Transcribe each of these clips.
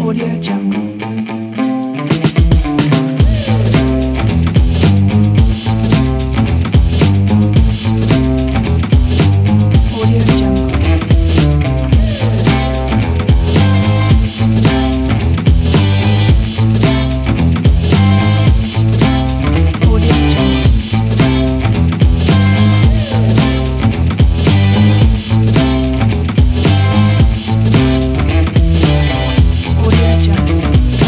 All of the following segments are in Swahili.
Audio Jungle. Audio Jungle. Audio Jungle. Audio Jungle.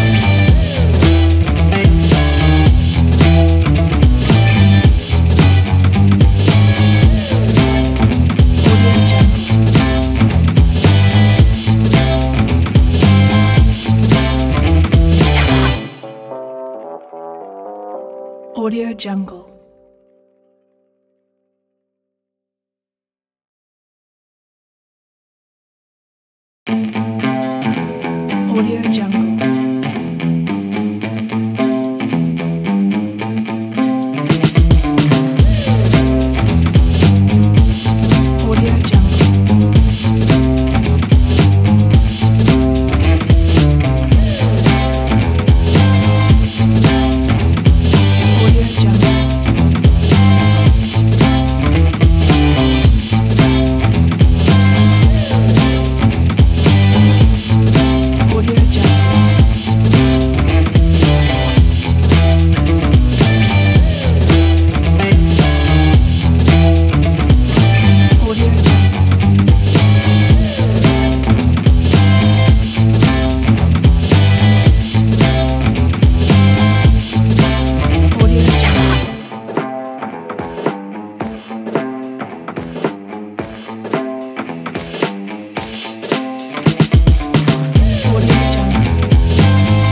Audio Jungle. Audio Jungle. Audio Jungle. Audio Jungle. Audio Jungle. Audio Jungle. Audio Jungle. Audio Jungle. Audio Jungle.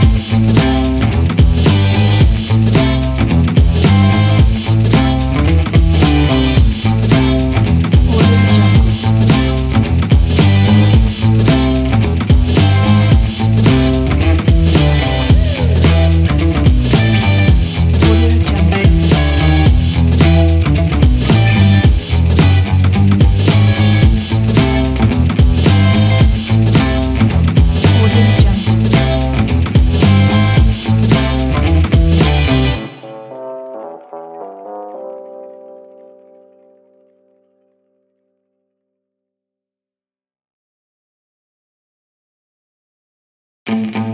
Audio Jungle. Audio Jungle. Audio Jungle. Audio